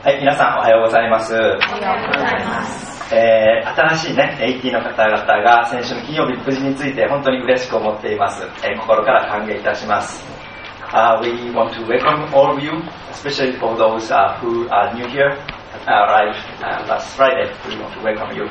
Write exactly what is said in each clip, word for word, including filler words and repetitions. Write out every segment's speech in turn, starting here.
はい、皆さんおはようございます。おはようございます。 えー、新しいね、エイティーの方々が先週の金曜日無事について本当に嬉しく思っています。えー、心から歓迎いたします。Uh, we want to welcome all of you, especially for those uh, who are new here, uh, arrived uh, last Friday. We want to welcome you.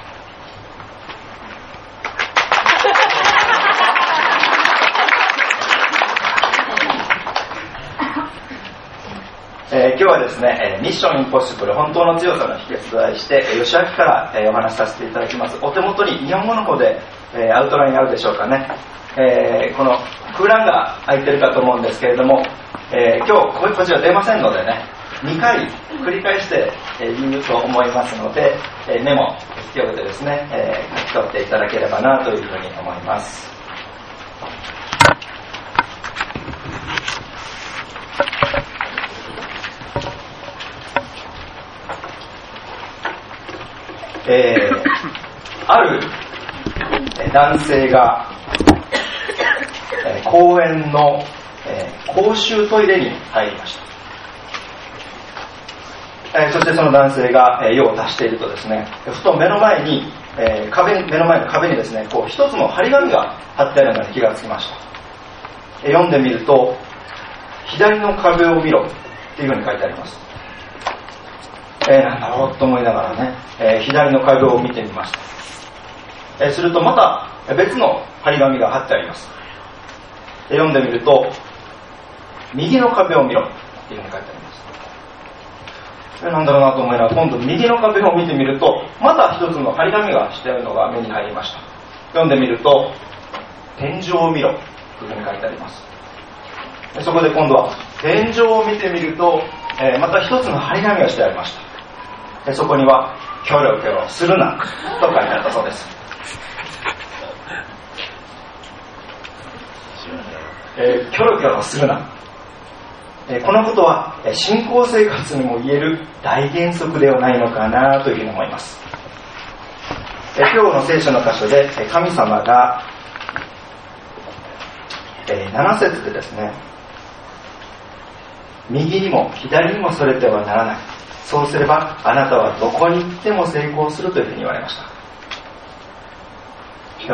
えー、今日はですね、ミッションインポッシブル本当の強さの秘訣と題して、吉明から、えー、お話しさせていただきます。お手元に日本語の方で、えー、アウトラインあるでしょうかね。えー、この空欄が空いてるかと思うんですけれども、えー、今日こちら出ませんのでね、にかい繰り返して、えー、言うと思いますので、えー、メモ必要でですね、えー、書き取っていただければなというふうに思います。えー、ある男性が、えー、公園の、えー、公衆トイレに入りました。えー、そしてその男性が、えー、用を足しているとですね、ふと目の前に、えー、壁に目の前の壁にですね、こう一つの張り紙が貼ってあるのに気がつきました。えー、読んでみると、左の壁を見ろっていうふうに書いてあります。えー、なんだろうと思いながらね、えー、左の壁を見てみました。えー、するとまた別の張り紙が貼ってあります。えー、読んでみると、右の壁を見ろっていうふうに書いてあります。えー、なんだろうなと思いながら、今度右の壁を見てみると、また一つの張り紙がしてあるのが目に入りました。読んでみると、天井を見ろというふうに書いてあります。えー、そこで今度は天井を見てみると、えー、また一つの張り紙がしてありました。そこにはキョロキョロするなと書いてあったそうです。えー、キョロキョロするな、えー、このことは信仰生活にも言える大原則ではないのかなというふうに思います。えー、今日の聖書の箇所で神様が、えー、なな節でですね、右にも左にもそれてはならない、そうすればあなたはどこに行っても成功するというふうに言われました。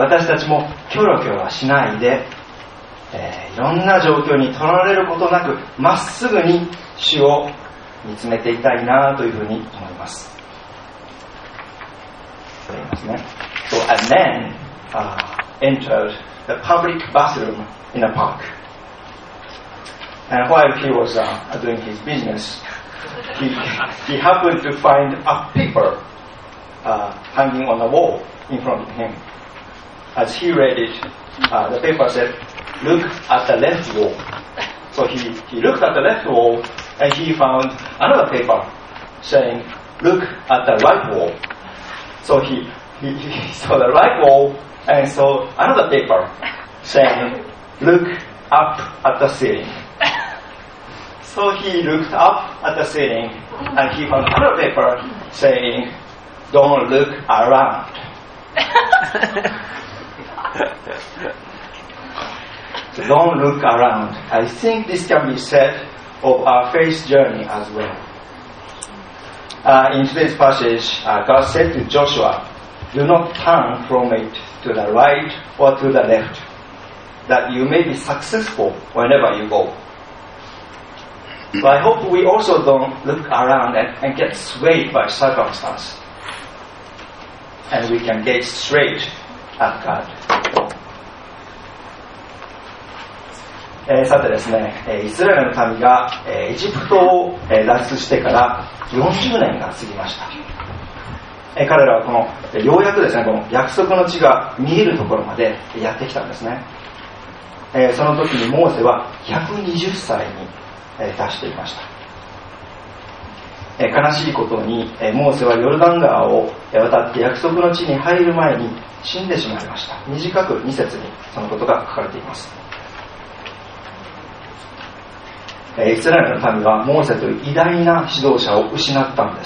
私たちもキョロキョロはしないで、えー、いろんな状況にとらわれることなくまっすぐに主を見つめていたいなというふうに思います。と言いますね。So a man、uh, entered the public bathroom in a park, and while he was、uh, doing his business,He, he happened to find a paper uh, hanging on the wall in front of him. As he read it, uh, the paper said, "Look at the left wall." So he, he looked at the left wall and he found another paper saying, "Look at the right wall." So he, he, he saw the right wall and saw another paper saying, "Look up at the ceiling."So he looked up at the ceiling and he found another paper saying, "Don't look around." So don't look around. I think this can be said of our faith journey as well. Uh, in today's passage, uh, God said to Joshua, "Do not turn from it to the right or to the left, that you may be successful whenever you go."But I hope we also don't look around and, and get swayed by circumstance, and we can gaze straight at God. えー、さてですね、えー、イスラエルの民が、えー、エジプトを、えー、脱出してからよんじゅうねんが過ぎました。えー、彼らはこの、えー、ようやくですね、この約束の地が見えるところまでやってきたんですね。えー、その時にモーセはひゃくにじゅっさいに達していました。悲しいことにモーセはヨルダン川を渡って約束の地に入る前に死んでしまいました。短くに節にそのことが書かれています。イスラエルの民はモーセという偉大な指導者を失ったんです。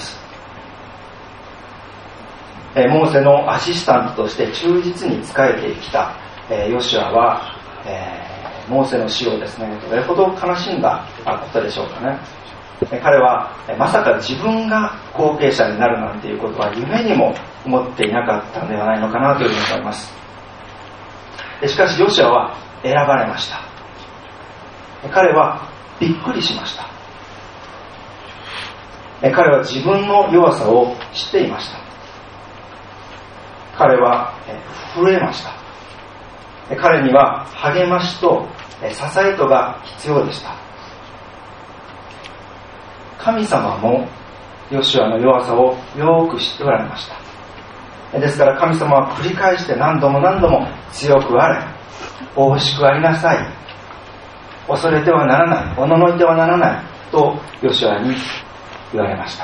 モーセのアシスタントとして忠実に仕えてきたヨシュアは、えーモーセの死をですね、どれほど悲しんだことでしょうかね。 彼はまさか自分が後継者になるなんていうことは夢にも思っていなかったのではないのかなというふうに思います。しかしヨシュアは選ばれました。彼はびっくりしました。彼は自分の弱さを知っていました。彼は震えました。彼には励ましと支えとが必要でした。神様もヨシュアの弱さをよく知っておられました。ですから神様は繰り返して何度も何度も強くあれ、大しくありなさい、恐れてはならない、おののいてはならないとヨシュアに言われました。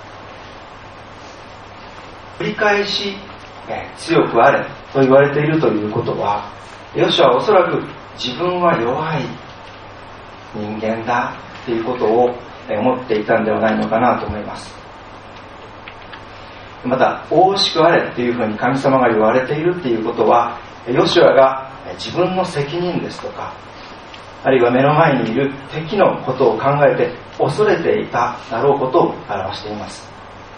繰り返し強くあれと言われているということは、ヨシュアはおそらく自分は弱い人間だということを思っていたんではないのかなと思います。また、大しくあれというふうに神様が言われているということは、ヨシュアが自分の責任ですとか、あるいは目の前にいる敵のことを考えて恐れていただろうことを表しています。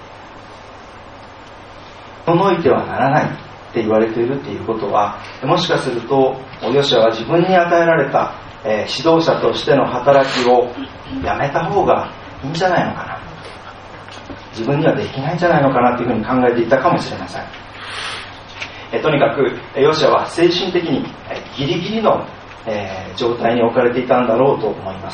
整いてはならないって言われているっていうことは、もしかするとヨシュアは自分に与えられた、えー、指導者としての働きをやめた方がいいんじゃないのかな、自分にはできないんじゃないのかなというふうに考えていたかもしれません。えー、とにかくヨシュアは精神的にギリギリの、えー、状態に置かれていたんだろうと思います。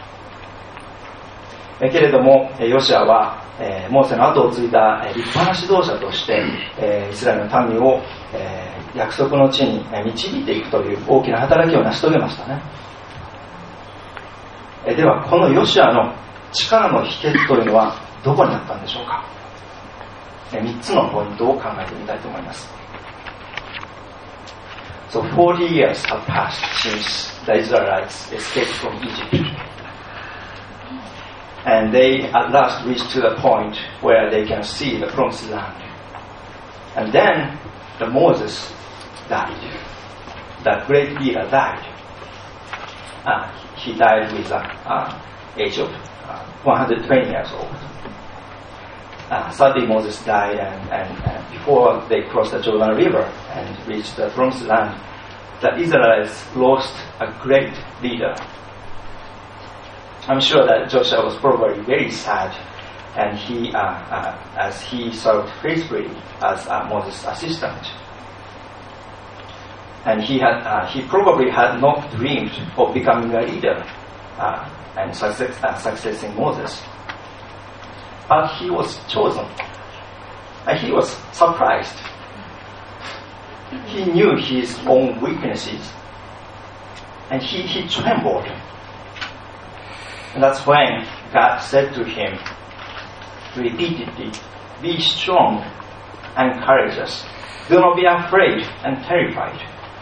えー、けれどもヨシュアはえー、モーセの後を継いだ立派な指導者として、えー、イスラエルの民を、えー、約束の地に導いていくという大きな働きを成し遂げましたね。えー、ではこのヨシュアの力の秘訣というのはどこにあったんでしょうか。えー、みっつのポイントを考えてみたいと思います。So forty years have passed since the Israelites escaped from Egypt.And they at last reach to the point where they can see the promised land. And then the Moses died. That great leader died. Uh, he died with the uh, age of uh, one hundred twenty years old. Uh, sadly, Moses died, and, and, and before they crossed the Jordan River and reached the promised land, the Israelites lost a great leader.I'm sure that Joshua was probably very sad, and he, uh, uh, as he served faithfully as uh, Moses' assistant, and he had, uh, he probably had not dreamed of becoming a leader uh, and success, uh, successing Moses. But he was chosen, and he was surprised. He knew his own weaknesses, and he, he trembled.And that's when God said to him repeatedly, be strong and courageous. Do not be afraid and terrified.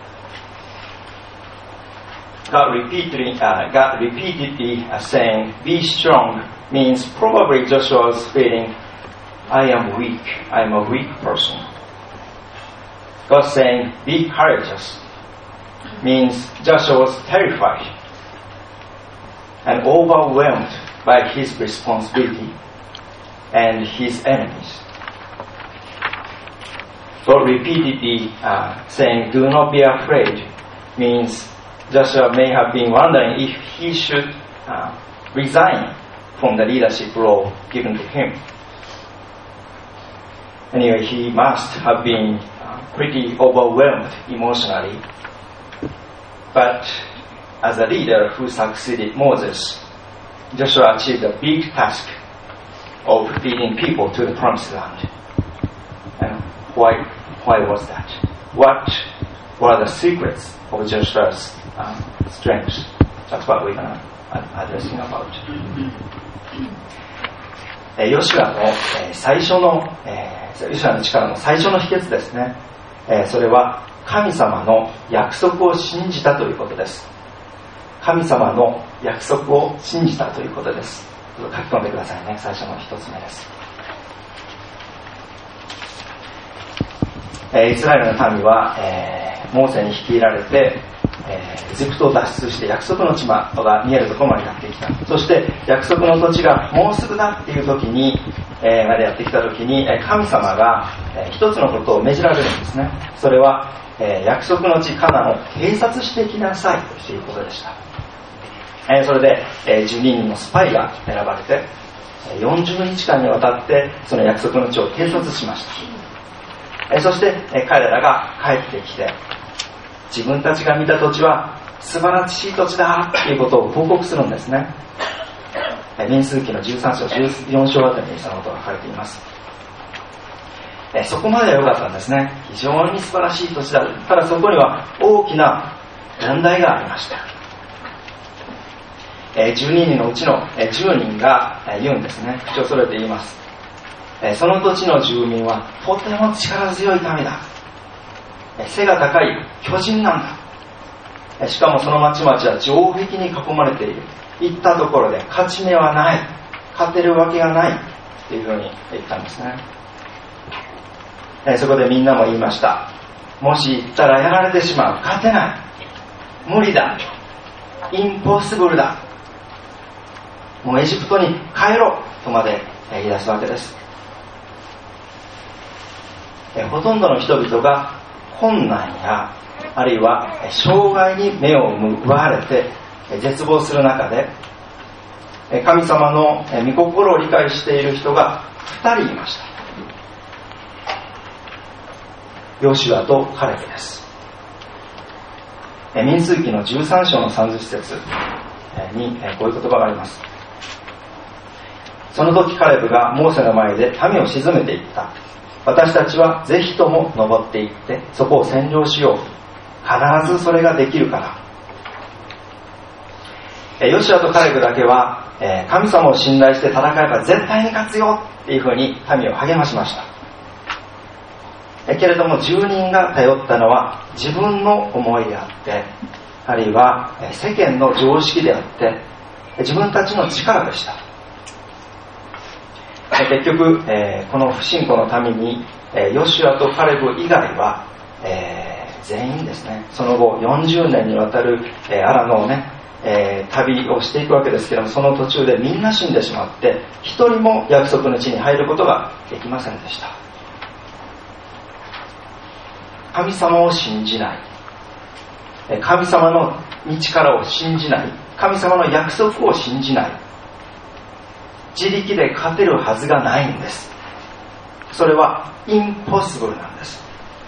God repeatedly, uh, God repeatedly uh, saying, be strong means probably Joshua was feeling, I am weak. I am a weak person. God saying, be courageous means Joshua was terrified.And overwhelmed by his responsibility and his enemies. God repeatedly uh, saying, do not be afraid, means Joshua may have been wondering if he should uh, resign from the leadership role given to him. Anyway, he must have been uh, pretty overwhelmed emotionally. But,As a leader who succeeded Moses, Joshua achieved a big task of leading people to the promised land. And why, why was that? What were the secrets of Joshua's um, strength? That's what we're going to addressing about. ヨシュアの最初の、ヨシュアの力の最初の秘訣ですね。それは神様の約束を信じたということです。神様の約束を信じたということです。書き込んでくださいね。最初の一つ目です。えー、イスラエルの民は、えー、モーセに率いられてえー、エジプトを脱出して約束の地が見えるところまでやってきた。そして約束の土地がもうすぐだっていう時に、えー、までやってきた時に神様が、えー、一つのことを命じられるんですね。それは、えー、約束の地カナンを偵察してきなさいということでした。えー、それで、えー、じゅうににんのスパイが選ばれてよんじゅうにちかんにわたってその約束の地を偵察しました。えー、そして、えー、彼らが帰ってきて自分たちが見た土地は素晴らしい土地だということを報告するんですね。えー、民数記のじゅうさんしょうじゅうよんしょうあたりにそのことが書かれています。えー、そこまでは良かったんですね。非常に素晴らしい土地だ。ただそこには大きな問題がありました。じゅうににんのうちのじゅうにんが言うんですね。口を揃えて言います。その土地の住民はとても力強い民だ。背が高い巨人なんだ。しかもその町々は城壁に囲まれている。行ったところで勝ち目はない。勝てるわけがないというふうに言ったんですね。そこでみんなも言いました。もし行ったらやられてしまう。勝てない。無理だ。インポッシブルだ。もうエジプトに帰ろうとまで言い出すわけです。ほとんどの人々が困難やあるいは障害に目を奪われて絶望する中で神様の御心を理解している人がふたりいました。ヨシュアとカレブです。民数記のじゅうさんしょうのさんじゅっせつにこういう言葉があります。その時カレブがモーセの前で民を鎮めていった。私たちはぜひとも登っていってそこを占領しよう。必ずそれができるから。ヨシュアとカレブだけは神様を信頼して戦えば絶対に勝つよっていうふうに民を励ましました。けれどもじゅうにんが頼ったのは自分の思いであってあるいは世間の常識であって自分たちの力でした。結局、えー、この不信仰のために、えー、ヨシュアとカレブ以外は、えー、全員ですねその後よんじゅうねんにわたる、えー、アラノをね、えー、旅をしていくわけですけどもその途中でみんな死んでしまって一人も約束の地に入ることができませんでした。神様を信じない、神様の道からを信じない、神様の約束を信じない、自力で勝てるはずがないんです。それはインポッシブルなんです。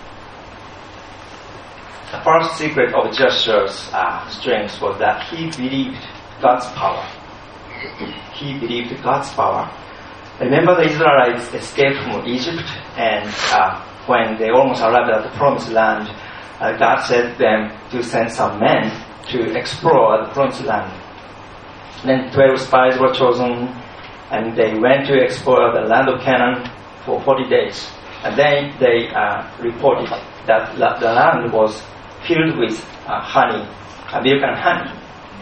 The first secret of Joshua's、uh, strength was that he believed God's power. He believed God's power. Remember the Israelites escaped from Egypt and、uh, when they almost arrived at the promised land, uh, God said them to send some men to explore the promised land. Then twelve spies were chosen.And they went to explore the land of Canaan for forty days. And then they uh, reported that the land was filled with uh, honey, uh, milk and honey.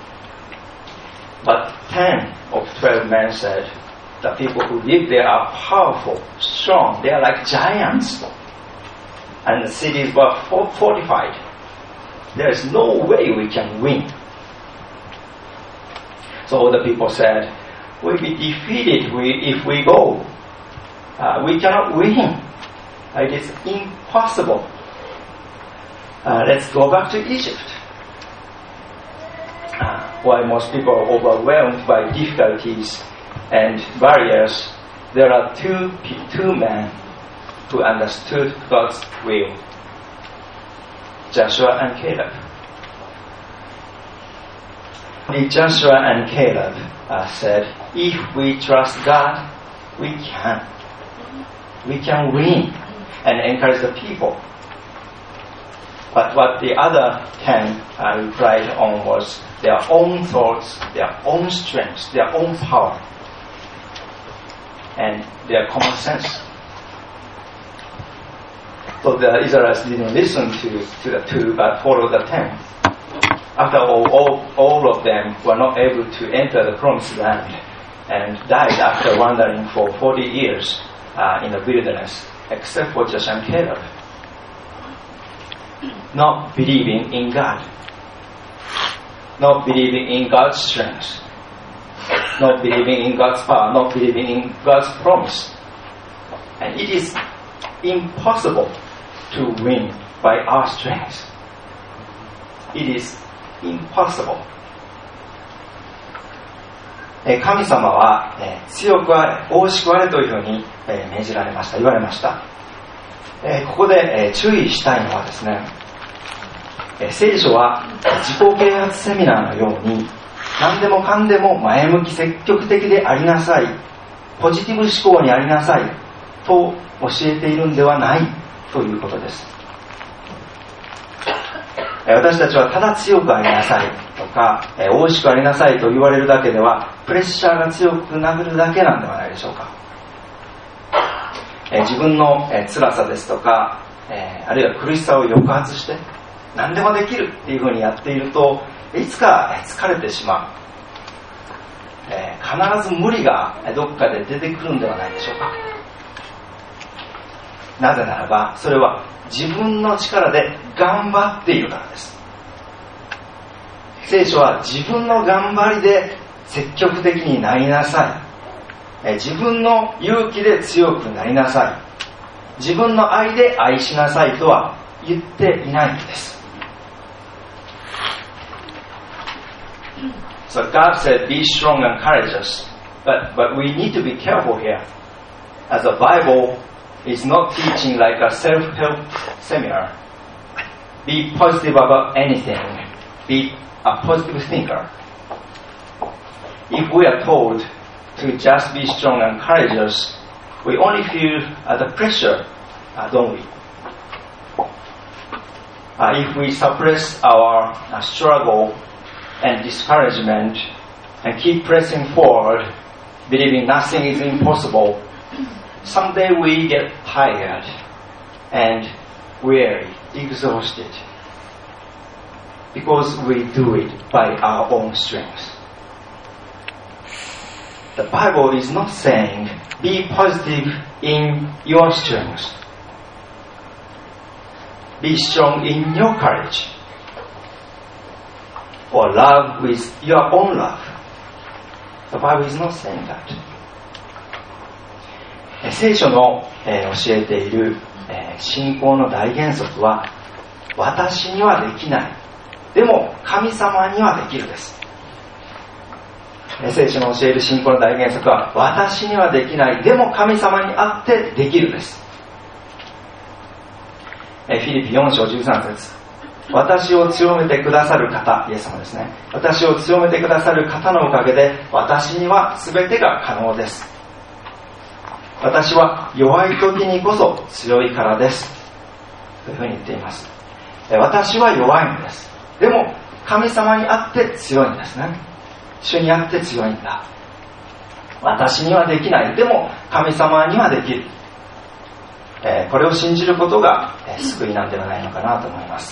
But ten of twelve men said, the people who live there are powerful, strong, they are like giants. And the cities were fortified. There is no way we can win. So all the people said,We'll be defeated if we go. Uh, we cannot win. It is impossible. Uh, let's go back to Egypt. Uh, while most people are overwhelmed by difficulties and barriers, there are two, two men who understood God's will, Joshua and Caleb.Joshua and Caleb、uh, said, if we trust God, we can. We can win and encourage the people. But what the other ten、uh, replied on was their own thoughts, their own strength, their own power, and their common sense. So the Israelites didn't listen to, to the two, but followed the ten.After all, all, all of them were not able to enter the promised land and died after wandering for forty years uh, in the wilderness, except for Joshua and Caleb. Not believing in God. not believing in God's strength, not believing in God's power, not believing in God's promise. And it is impossible to win by our strength. It is impossible. 神様は強くあれ、大しくあれというふうに命じられました、言われました。ここで注意したいのはですね、聖書は自己啓発セミナーのように何でもかんでも前向き積極的でありなさい、ポジティブ思考にありなさいと教えているんではないということです。私たちはただ強くありなさいとか大しくありなさいと言われるだけではプレッシャーが強くなるだけなんではないでしょうか。自分の辛さですとかあるいは苦しさを抑圧して何でもできるっていうふうにやっているといつか疲れてしまう、必ず無理がどっかで出てくるんではないでしょうか。なぜならばそれは自分の力で頑張っているからです。聖書は自分の頑張りで積極的になりなさい、自分の勇気で強くなりなさい、自分の愛で愛しなさいとは言っていないんです。 So God said be strong and courageous, but, but we need to be careful here. As the Bible is not teaching like a self-help seminar. Be positive about anything. Be a positive thinker. If we are told to just be strong and courageous, we only feel uh, the pressure, uh, don't we? Uh, if we suppress our uh, struggle and discouragement and keep pressing forward, believing nothing is impossible, someday we get tired and weary, exhausted, because we do it by our own strength. The Bible is not saying, be positive in your strength. Be strong in your courage. Or love with your own love. The Bible is not saying that. 聖書の教えている信仰の大原則は、私にはできない。でも神様にはできるです。聖書の教える信仰の大原則は、私にはできない。でも神様にあってできるです。フィリピよん章じゅうさん節、私を強めてくださる方、イエス様ですね。私を強めてくださる方のおかげで、私には全てが可能です。私は弱い時にこそ強いからです。というふうに言っています。私は弱いんです。でも神様にあって強いんですね。主にあって強いんだ。私にはできない。でも神様にはできる。えー、これを信じることが、えー、救いなんではないのかなと思います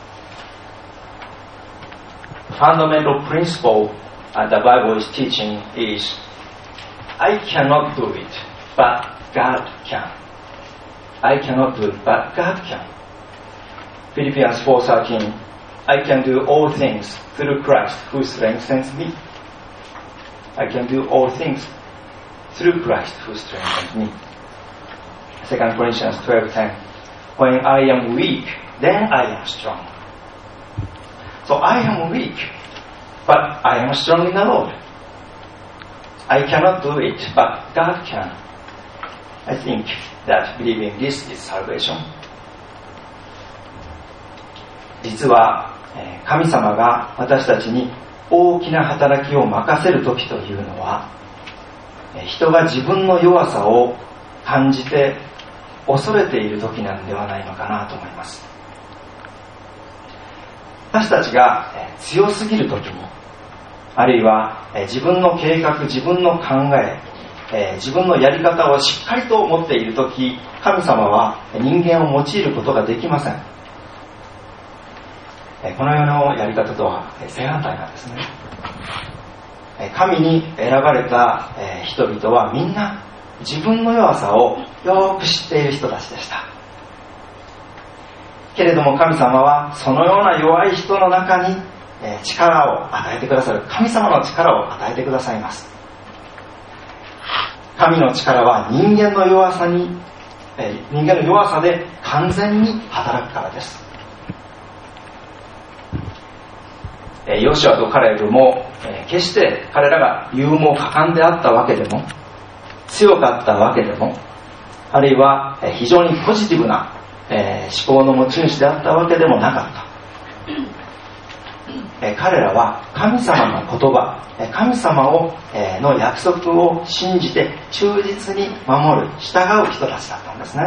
。Fundamental principle uh, the Bible is teaching is I cannot do it, but God can. I cannot do it, but God can. Philippians four thirteen, I can do all things through Christ who strengthens me. I can do all things through Christ who strengthens me. Second Corinthians twelve ten, when I am weak, then I am strong. So I am weak, but I am strong in the Lord. I cannot do it, but God can. I think that believing this is salvation. 実は神様が私たちに大きな働きを任せる時というのは、人が自分の弱さを感じて恐れている時なんではないのかなと思います。私たちが強すぎる時に、あるいは自分の計画、自分の考え、自分のやり方をしっかりと持っている時、神様は人間を用いることができません。この世のやり方とは正反対なんですね。神に選ばれた人々はみんな自分の弱さをよく知っている人たちでした。けれども神様はそのような弱い人の中に力を与えてくださる、神様の力を与えてくださいます。神の力は人間の弱さに、人間の弱さで完全に働くからです。ヨシュアとカレブも決して彼らが勇猛果敢であったわけでも、強かったわけでも、あるいは非常にポジティブな思考の持ち主であったわけでもなかった。彼らは神様の言葉、神様をの約束を信じて忠実に守る、従う人たちだったんですね。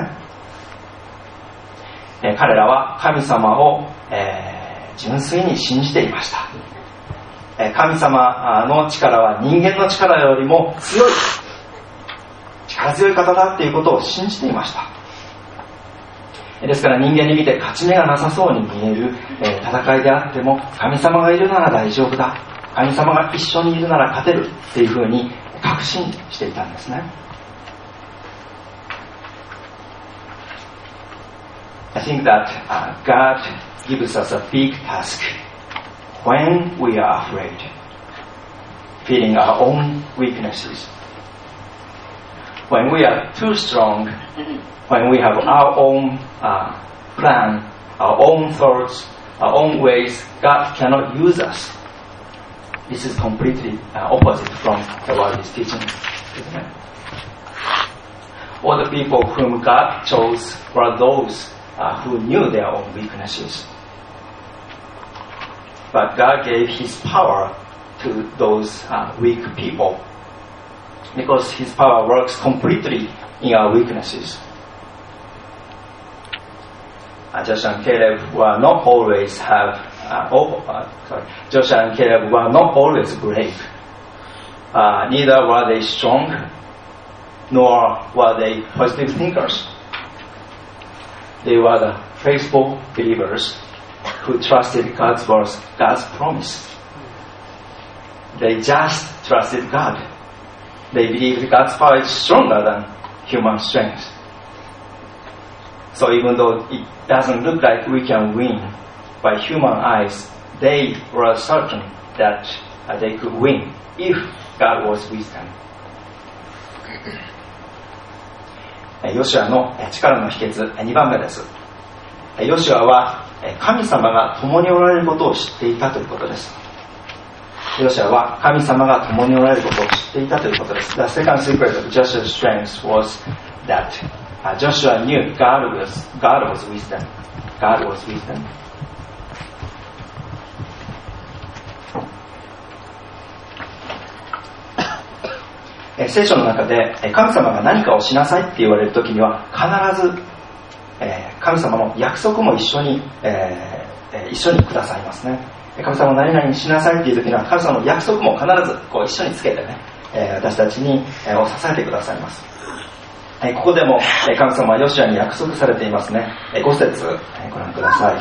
彼らは神様を純粋に信じていました。神様の力は人間の力よりも強い、力強い方だということを信じていました。ですから人間に見て勝ち目がなさそうに見える、えー、戦いであっても、神様がいるなら大丈夫だ、神様が一緒にいるなら勝てるっていうふうに確信していたんですね。 I think that、uh, God gives us a big task when we are afraid, feeling our own weaknesses. When we are too strong, when we have our own uh, plan, our own thoughts, our own ways, God cannot use us. This is completely uh, opposite from the world is teaching. All the people whom God chose were those uh, who knew their own weaknesses. But God gave His power to those uh, weak people, because His power works completely in our weaknesses. Uh, Joshua and Caleb were not always have, uh, oh, uh, sorry, Joshua and Caleb were not always brave. Uh, neither were they strong, nor were they positive thinkers. They were the faithful believers who trusted God's words, God's promise. They just trusted God. They believed God's power is stronger than human strength. So even though it doesn't look like we can win by human eyes, they were certain that uh, they could win if God was with them. ヨシュアの力の秘訣、にばんめです。ヨシュアは神様が共におられることを知っていたということです。ヨシュアは神様が共におられることを知っていたということです。The second secret of Joshua's strength was that uh, Joshua knew God was, God was with them. God was with them. 聖書の中で神様が何かをしなさいって言われるときには必ず神様の約束も一緒に、えー、一緒にくださいますね。神様何々しなさいっていうときには神様の約束も必ずこう一緒につけてね、私たちにを支えてくださいます。ここでも神様はヨシュアに約束されていますね。ご節ご覧くださ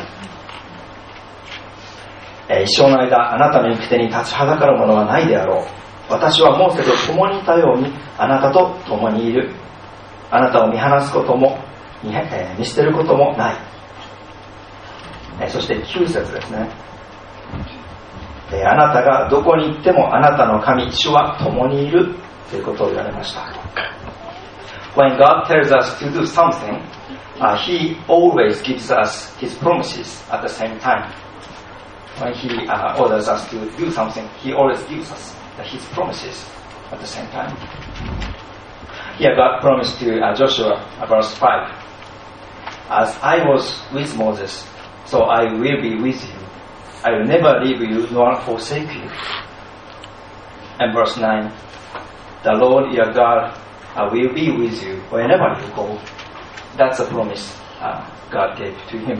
い。一生の間あなたの行く手に立ちはだかるものはないであろう。私はモーセと共にいたようにあなたと共にいる。あなたを見放すことも 見, 見捨てることもない。そしてきゅう節ですね。あなたがどこに行ってもあなたの神主は共にいるということを言われました。 When God tells us to do something, uh, He always gives us His promises at the same time. When He uh, orders us to do something, He always gives us His promises at the same time. Here God promised to uh, Joshua, uh, verse five, As I was with Moses, so I will be with you. I will never leave you nor forsake you. And verse nine, The Lord your God uh, will be with you wherever you go. That's a promise uh, God gave to him.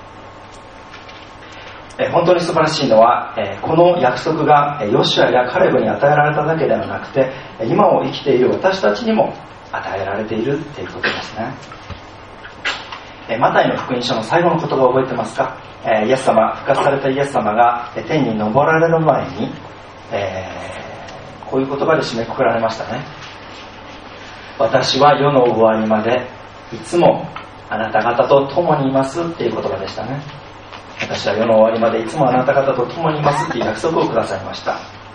本当に素晴らしいのは、この約束がヨシュアやカレブに与えられただけではなくて、今を生きている私たちにも与えられているということですね。マタイの福音書の最後の言葉を覚えてますか？イエス様、復活されたイエス様が天に昇られる前に、えー、こういう言葉で締めくくられましたね。私は世の終わりまでいつもあなた方と共にいますっていう言葉でしたね。 私は世の終わりまでいつもあなた方と共にいますっていう約束をくださいました。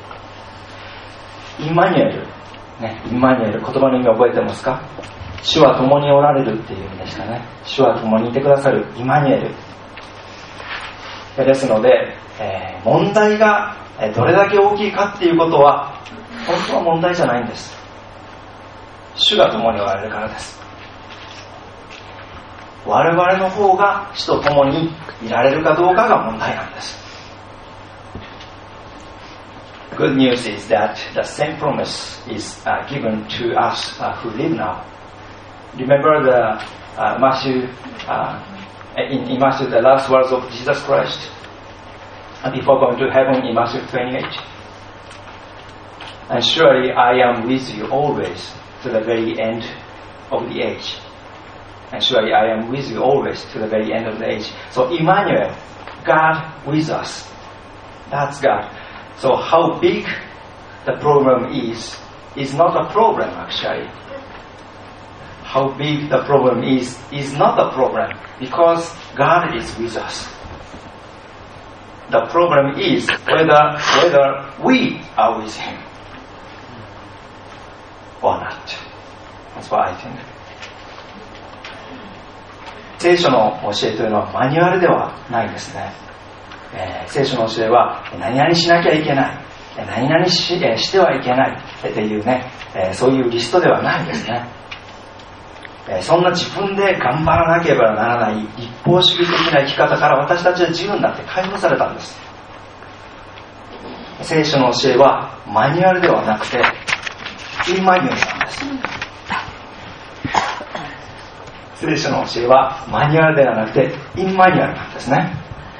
インマニュエル、ね、インマニュエル、言葉の意味覚えてますか？主は共におられるっていう意味でしたね。主は共にいてくださるインマニュエルですので、えー、問題がどれだけ大きいかっていうことは本当は問題じゃないんです。主が共におられるからです。我々の方が主と共にいられるかどうかが問題なんです。Good news is that the same promise is、uh, given to us、uh, who live now. Remember the、uh, Matthew、uh, in, in Matthew the last words of Jesus Christ before going to heaven in Matthew twenty-eight. And surely I am with you always to the very end of the age. And surely I am with you always to the very end of the age. So Emmanuel, God with us. That's God. So how big the problem is, is not a problem actually. How big the problem is, is not a problem because God is with us. The problem is whether, whether we are with Him or not. That's what I think. 聖書の教えというのはマニュアルではないですね。えー、聖書の教えは何々しなきゃいけない、何々 し,、えー、してはいけないっていうね、えー、そういうリストではないですね。えー、そんな自分で頑張らなければならない立法主義的な生き方から私たちは自由になって解放されたんです。聖書の教えはマニュアルではなくてインマニュアルなんです。聖書の教えはマニュアルではなくてインマニュアルなんですね。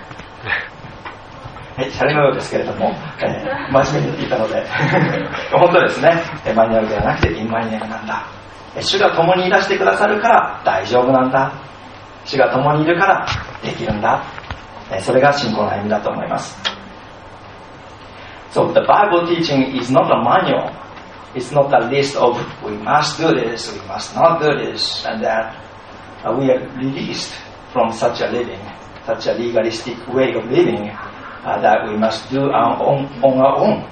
はい、シャレのようですけれども、えー、真面目に言っていたので本当ですね、マニュアルではなくてインマニュアルなんだ。主が共にいらしてくださるから大丈夫なんだ。主が共にいるからできるんだ。それが信仰の歩みだと思います。So the Bible teaching is not a manual. It's not a list of we must do this, we must not do this, and that we are released from such a living, such a legalistic way of living.Uh, that we must do our own, on our own.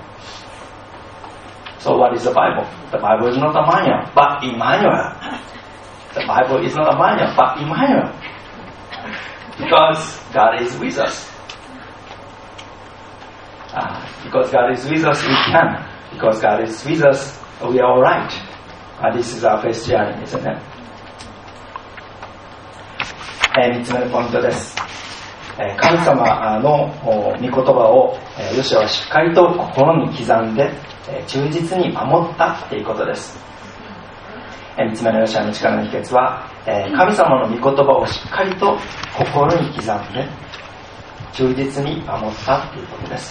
So what is the Bible? The Bible is not a manual, but Emmanuel. The Bible is not a manual, but Emmanuel. Because God is with us. Uh, because God is with us, we can. Because God is with us, we are alright. Uh, this is our first journey, isn't it? えー、三つ目のポイントです。神様の御言葉をヨシュアはしっかりと心に刻んで忠実に守ったということです。みっつめのヨシュアの力の秘訣は神様の御言葉をしっかりと心に刻んで忠実に守ったということです。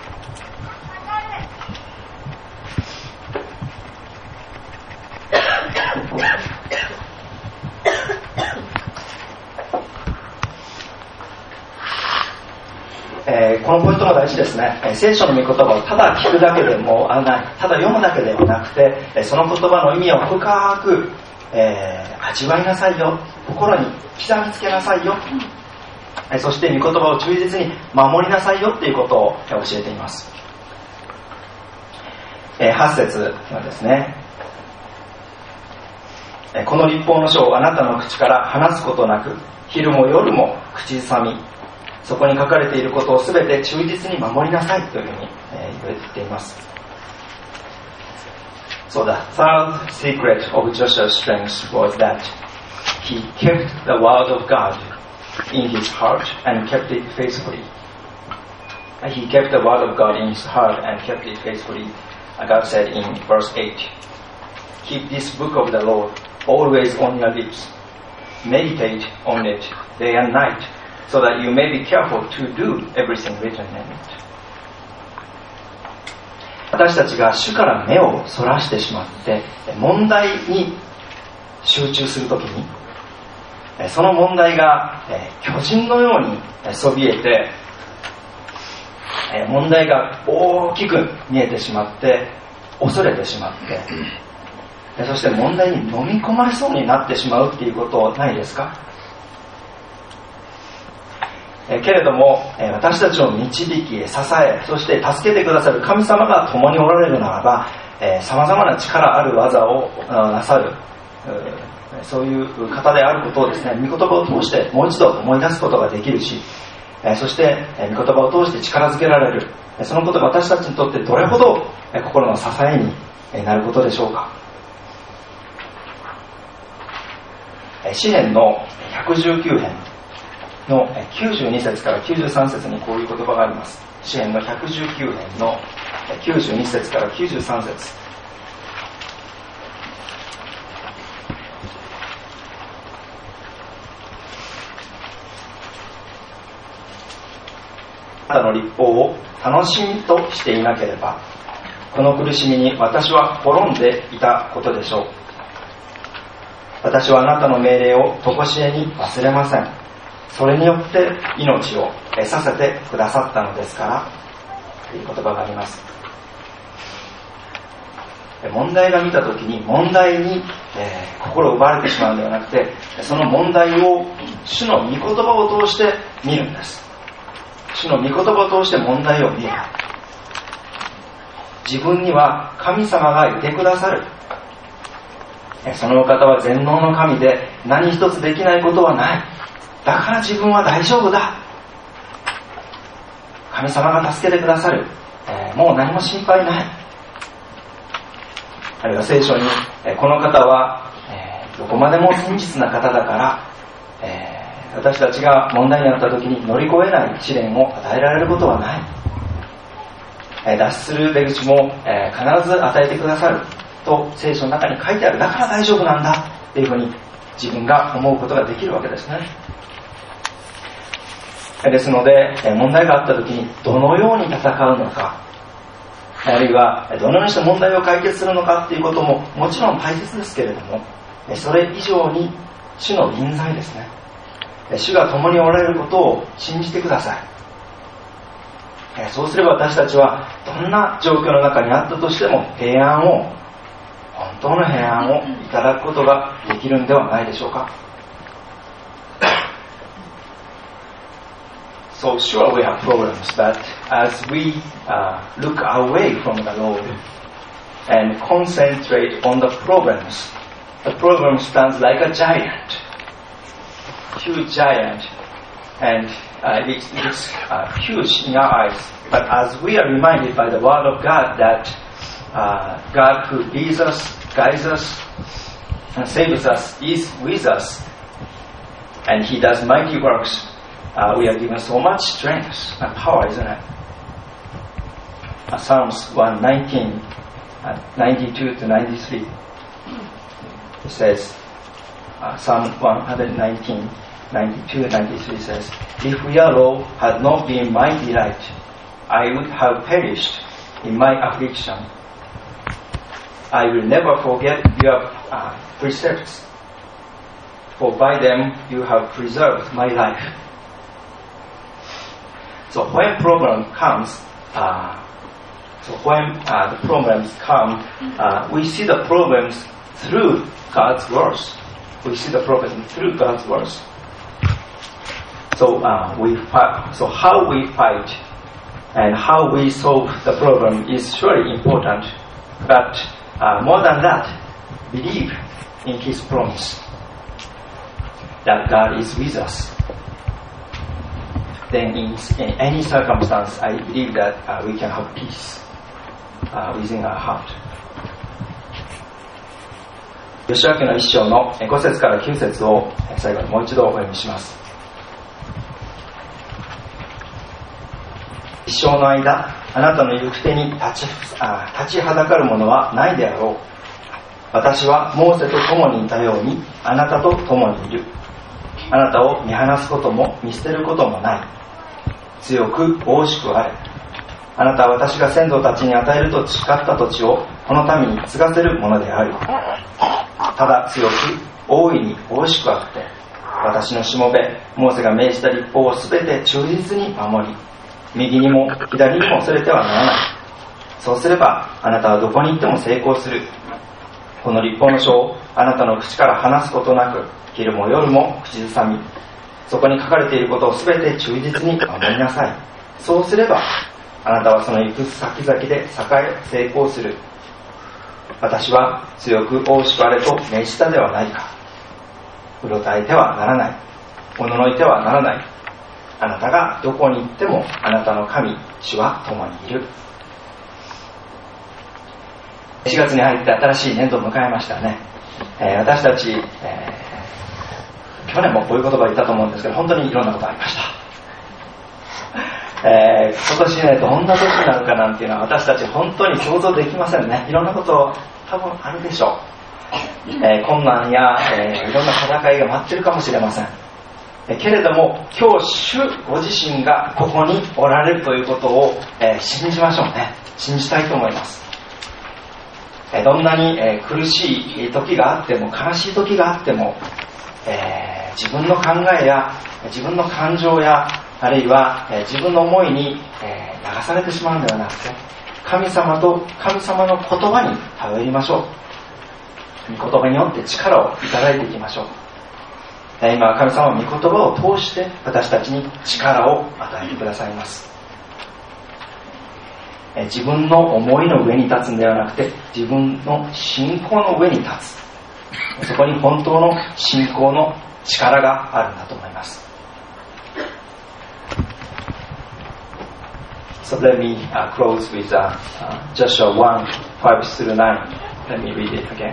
えー、このポイントが大事ですね。えー、聖書の御言葉をただ聞くだけでもあない、ただ読むだけではなくて、えー、その言葉の意味を深く、えー、味わいなさいよ、心に刻みつけなさいよ、えー、そして御言葉を忠実に守りなさいよっていうことを教えています。えー、はち節はですね、えー、この律法の書をあなたの口から離すことなく昼も夜も口ずさみ、そこに書かれていることをすべて忠実に守りなさいというふうに、えー、言われています。So the third secret of Joshua's strength was that he kept the word of God in his heart and kept it faithfully. He kept the word of God in his heart and kept it faithfully. God said in verse eight, Keep this book of the law always on your lips. Meditate on it day and night.So that you may be careful to do everything written in it. 私たちが主から目をそらしてしまって問題に集中するときに、その問題が巨人のようにそびえて、問題が大きく見えてしまって恐れてしまって、そして問題に飲み込まれそうになってしまうっていうことないですか？ えけれども私たちを導き支え、そして助けてくださる神様が共におられるならば、さまざまな力ある技をなさる、そういう方であることをですね、御言葉を通してもう一度思い出すことができるし、そして御言葉を通して力づけられる、そのことが私たちにとってどれほど心の支えになることでしょうか。詩編のひゃくじゅうきゅう編のきゅうじゅうに節からきゅうじゅうさん節にこういう言葉があります。詩編のひゃくじゅうきゅう編のきゅうじゅうに節からきゅうじゅうさん節。あなたの律法を楽しみとしていなければ、この苦しみに私は滅んでいたことでしょう。私はあなたの命令を常しえに忘れません。それによって命を得させてくださったのですからという言葉があります。問題が見たときに問題に、えー、心を奪われてしまうのではなくて、その問題を主の御言葉を通して見るんです。主の御言葉を通して問題を見る。自分には神様がいてくださる。その方は全能の神で何一つできないことはない。だから自分は大丈夫だ。神様が助けてくださる。えー、もう何も心配ない。あるいは聖書に、えー、この方は、えー、どこまでも真実な方だから、えー、私たちが問題になった時に乗り越えない試練を与えられることはない。えー、脱出する出口も、えー、必ず与えてくださると聖書の中に書いてある。だから大丈夫なんだっていうふうに自分が思うことができるわけですね。ですので問題があった時にどのように戦うのか、あるいはどのようにして問題を解決するのかっていうことももちろん大切ですけれども、それ以上に主の臨在ですね。主が共におられることを信じてください。そうすれば私たちはどんな状況の中にあったとしても平安を、本当の平安をいただくことができるんではないでしょうか。So sure we have problems, but as we uh, look away from the Lord and concentrate on the problems, the problem stands like a giant, huge giant, and uh, it, it's uh, huge in our eyes. But as we are reminded by the Word of God that uh, God who leads us, guides us, and saves us is with us, and He does mighty works, Uh, we are given so much strength and power, isn't it? Uh, Psalms one nineteen, uh, ninety-two to ninety-three. It says, uh, Psalm one nineteen, ninety-two and ninety-three says, If Yahweh had not been my delight, I would have perished in my affliction. I will never forget your uh, precepts, for by them you have preserved my life. So when problem comes, uh, so when uh, the problems come, uh, we see the problems through God's words. We see the problem through God's words. So uh, we fight, so how we fight and how we solve the problem is surely important. But uh, more than that, believe in His promise that God is with us. Then in, in any circumstance, I believe that uh, we can have peace uh, within our heart. 吉明の一章のご節からきゅう節を最後にもう一度お読みします。一生の間、あなたの行く手に立ち、あ、立ちはだかるものはないであろう。私はモーセと共にいたようにあなたと共にいる。あなたを見放すことも見捨てることもない。強く大しくあれ。あなたは私が先祖たちに与えると誓った土地をこの民に継がせるものである。ただ強く大いに大しくあって、私のしもべモーセが命じた律法をすべて忠実に守り、右にも左にもそれてはならない。そうすればあなたはどこに行っても成功する。この律法の書をあなたの口から離すことなく、昼も夜も口ずさみ、 そこに書かれていることを全て忠実に守りなさい。そうすればあなたはその行く先々で栄え成功する。私は強く大しくあれと命じたではないか。うろたえてはならない。おののいてはならない。あなたがどこに行ってもあなたの神主は共にいる。しがつに入って新しい年度を迎えましたね。えー、私たち、えー、去年もこういう言葉を言ったと思うんですけど、本当にいろんなことありました、えー、今年ねどんな年になるかなんていうのは私たち本当に想像できませんね。いろんなこと多分あるでしょう、えー、困難や、えー、いろんな戦いが待ってるかもしれません。えー、けれども今日主ご自身がここにおられるということを、えー、信じましょうね。信じたいと思います。どんなに苦しい時があっても悲しい時があっても、えー、自分の考えや自分の感情やあるいは自分の思いに、えー、流されてしまうんではなくて、神様と神様の言葉に頼りましょう。御言葉によって力をいただいていきましょう。今神様は御言葉を通して私たちに力を与えてくださいます。自分の思いの上に立つんではなくて自分の信仰の上に立つ、そこに本当の信仰の力があるんだと思います。 So let me、uh, close with、uh, uh, Joshua one, five through nine. Let me read it again.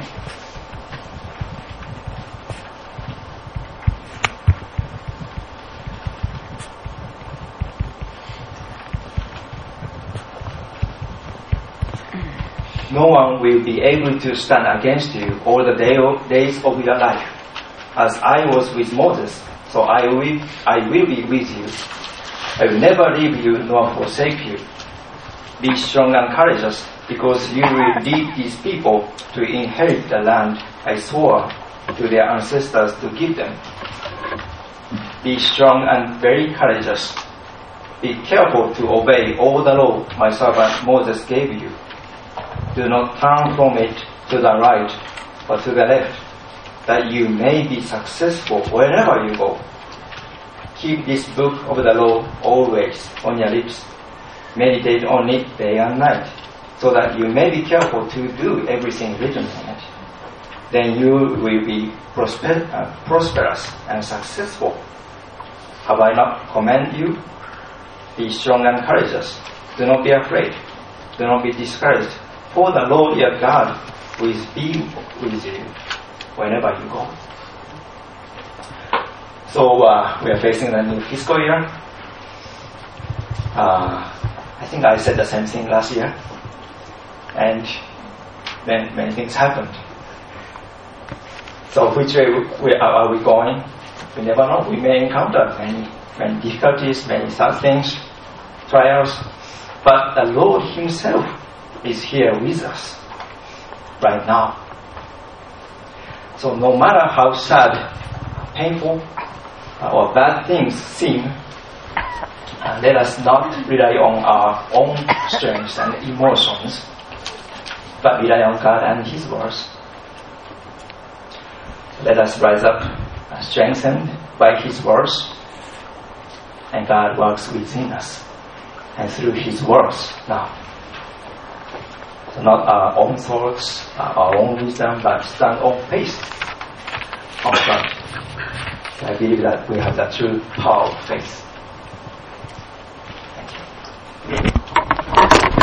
No one will be able to stand against you all the day of, days of your life. As I was with Moses, so I will, I will be with you. I will never leave you nor forsake you. Be strong and courageous, because you will lead these people to inherit the land I swore to their ancestors to give them. Be strong and very courageous. Be careful to obey all the law my servant Moses gave you. Do not turn from it to the right or to the left, that you may be successful wherever you go. Keep this book of the law always on your lips. Meditate on it day and night, so that you may be careful to do everything written in it. Then you will be prosper, uh, prosperous and successful. Have I not commanded you? Be strong and courageous. Do not be afraid. Do not be discouraged. For the Lord your God will be with you whenever you go. So uh, we are facing a new fiscal year. Uh, I think I said the same thing last year, and then many things happened. So which way we, are we going? We never know. We may encounter many, many difficulties, many sad things, trials, but the Lord Himself is here with us right now. So no matter how sad, painful, or bad things seem, uh, let us not rely on our own strength and emotions, but rely on God and His words. Let us rise up, uh, strengthened by His words, and God works within us and through His words now. So not our own thoughts, uh, our own wisdom, but stand on faith, on God. I believe that we have the true power of faith.